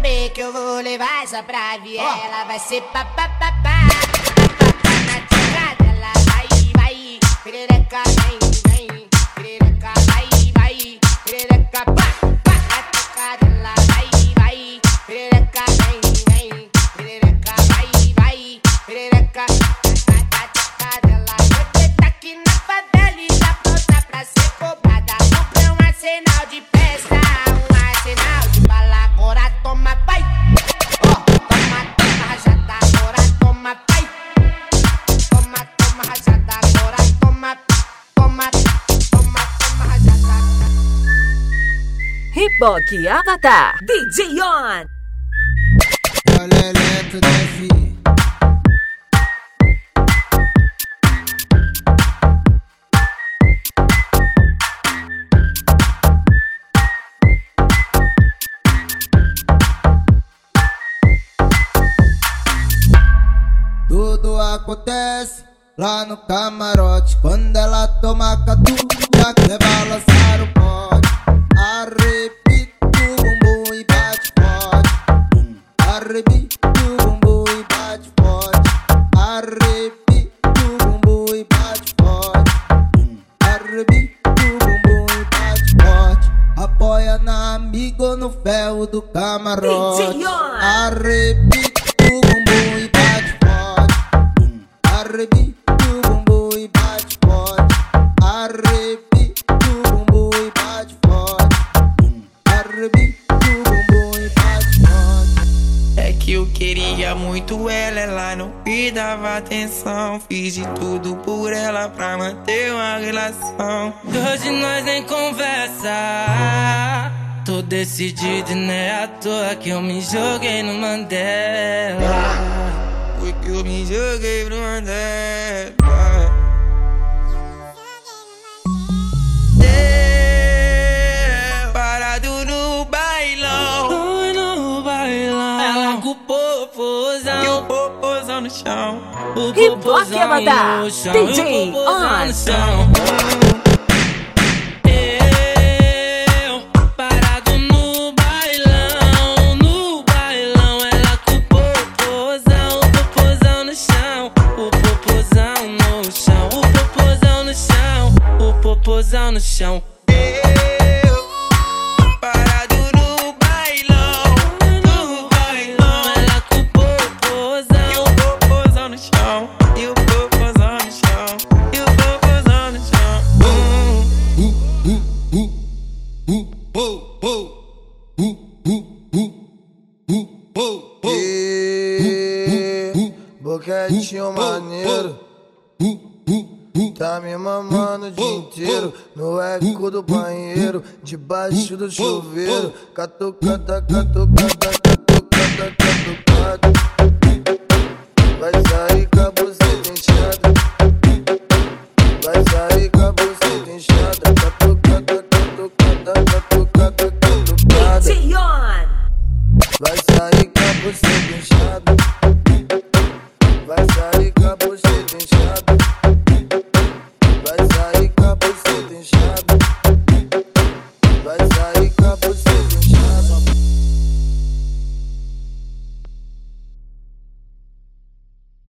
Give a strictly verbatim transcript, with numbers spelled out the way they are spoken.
saber que eu vou levar essa pra viela. Vai ser papapá. Na tira dela, vai, vai. Perereca, vem, vem. Perereca, vai, vai. Perereca, pá, pá. Na tira dela, vai, vai. Perereca, vem, vem. Perereca, vai, vai. Perereca, na tira dela. Você tá aqui na favela e tá pronta pra ser cobrada. Comprei um arsenal de festa, um arsenal de bala. Agora toma, pai. Ó, toma, toma, rajada. Agora toma, pai. Toma, toma, rajada. Agora toma, toma, toma, toma, rajada. Hip-Hop Avatar, D J On. Olha lento, né, fi? Tudo acontece lá no camarote. Quando ela toma catu, já quer balançar o pote. Arrebita o bumbum e bate forte. Arrebita o bumbum e bate forte. Arrebita o bumbum e bate forte. Arrebita o bumbum e bate forte. Apoia na amiga ou no ferro do camarote. D J On. Arrebita o bumbum e bate forte. Arrebita o bumbum e bate forte. Arrebita o bumbum e bate forte. Arrebita o bumbum e bate forte. É que eu queria muito ela, ela não me dava atenção. Fiz de tudo por ela pra manter uma relação. Hoje nós nem conversa. Tô decidido e não é à toa que eu me joguei no Mandela. Foi que eu me joguei pro Mandela. Eu, parado no bailão. Oi, no bailão. Ela com o popozão E o popozão no chão. O Hip-Hop popozão Avatar, no chão, D e J o popozão On. no chão. Eu, parado no bailão. No bailão, ela com o popozão. O popozão no chão. O popozão no chão. O popozão no chão. O popozão no chão. Eu, parado no bailão. No bailão, Ela com o e popozão. o popozão no chão. E o popozão no chão. E o popozão no chão. Boquetinho maneiro, tá me mamando o dia inteiro. No eco do banheiro, debaixo do chuveiro. Catucada, catucada, catucada, catucada. Vai sair com a buceta inchada. Vai sair com a buceta inchada.